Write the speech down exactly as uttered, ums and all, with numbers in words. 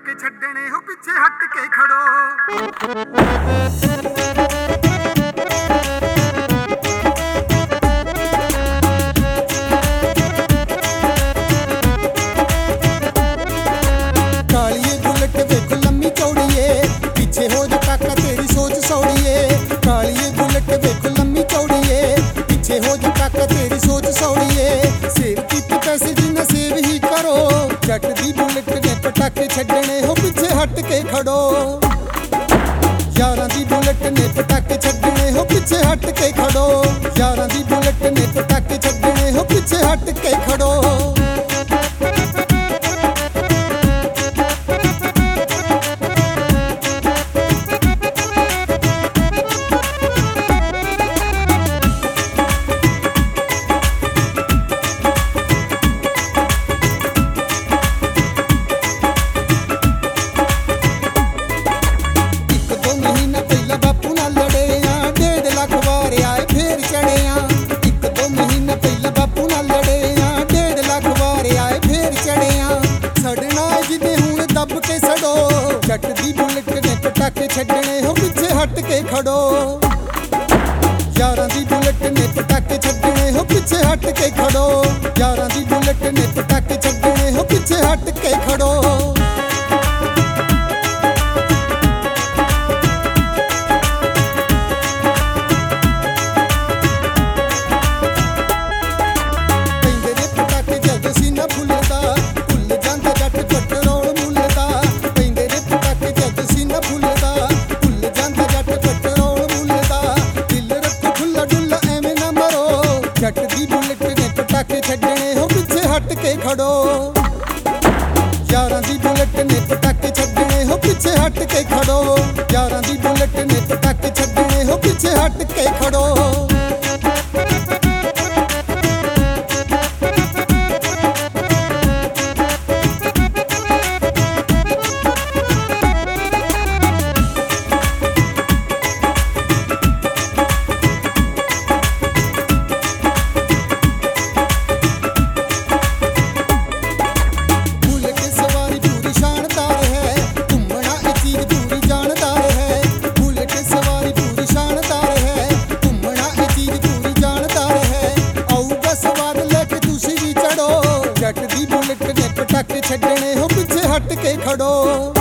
ਪਟਾਕੇ ਛੱਡਣੇ ਹੋ ਪਿੱਛੇ ਹਟ ਕੇ ਖੜੋ। ਕਾਲੀਏ ਬੁਲਟ ਵੇਖ ਲੰਮੀ ਚੌੜੀਏ, ਪਿੱਛੇ ਹੋ ਜਾ ਕਾਕਾ ਤੇਰੀ ਸੋਚ ਸੌੜੀਏ। ਕਾਲੀਏ ਬੁਲਟ ਵੇਖ ਲੰਮੀ ਚੌੜੀਏ, ਪਿੱਛੇ ਹੋ ਜਾ ਕਾਕਾ ਤੇਰੀ ਸੋਚ ਸੌੜੀਏ। ਸੇਵ ਕੀਤੇ ਪੈਸੇ ਦੀ ਨਾ ਸੇਵ ਹੀ ਕਰੋ, ਜੱਟ ਦੀ ਬੁਲਟ ਨੇ ਪਟਾਕੇ ਛੱਡਣੇ ਹੋ ਪਿੱਛੇ ਹਟ ਕੇ ਖੜੋ। ਯਾਰਾਂ ਦੀ ਬੁਲਟ ਨੇ ਪਟਾਕੇ ਛੱਡਣੇ ਹੋ ਪਿੱਛੇ ਹਟ ਕੇ ਖੜੋ। ਯਾਰਾਂ ਦੀ ਬੁਲਟ ਨੇ ਪਟਾਕੇ ਛੱਡਣੇ ਹੋ ਪਿੱਛੇ ਹਟ ਕੇ ਖੜੋ। ਜੱਟ ਦੀ ਬੁਲਟ ਨੇ ਪਟਾਕੇ ਛੱਡਣੇ ਹੋ ਪਿੱਛੇ ਹਟ ਕੇ ਖੜੋ। ਯਾਰਾਂ ਦੀ ਬੁਲਟ ਨੇ ਪਟਾਕੇ ਛੱਡਣੇ ਹੋ ਪਿੱਛੇ ਹਟ ਕੇ ਖੜੋ। ਯਾਰਾਂ ਦੀ ਬੁਲਟ ਨੇ ਪਟਾਕੇ ਛੱਡਣੇ ਹੋ ਪਿੱਛੇ ਹਟ ਕੇ ਖੜੋ। ਜੱਟ ਦੀ ਬੁਲਟ ਨੇ ਪਟਾਕੇ ਛੱਡਣੇ ਹੋ ਪਿੱਛੇ ਹਟ ਕੇ ਖੜੋ। ਯਾਰਾਂ ਦੀ ਬੁਲਟ ਨੇ ਪਟਾਕੇ ਛੱਡਣੇ ਹੋ ਪਿੱਛੇ ਹਟ ਕੇ ਖੜੋ। ਯਾਰਾਂ ਦੀ ਬੁਲਟ ਨੇ ਪਟਾਕੇ ਛੱਡਣੇ ਹੋ ਪਿੱਛੇ ਹਟ ਕੇ ਖੜੋ। ਜੱਟ ਦੀ ਬੁਲਟ ਨੇ ਪਟਾਕੇ ਛੱਡਣੇ ਹੋ ਪਿੱਛੇ ਹਟ ਕੇ ਖੜੋ।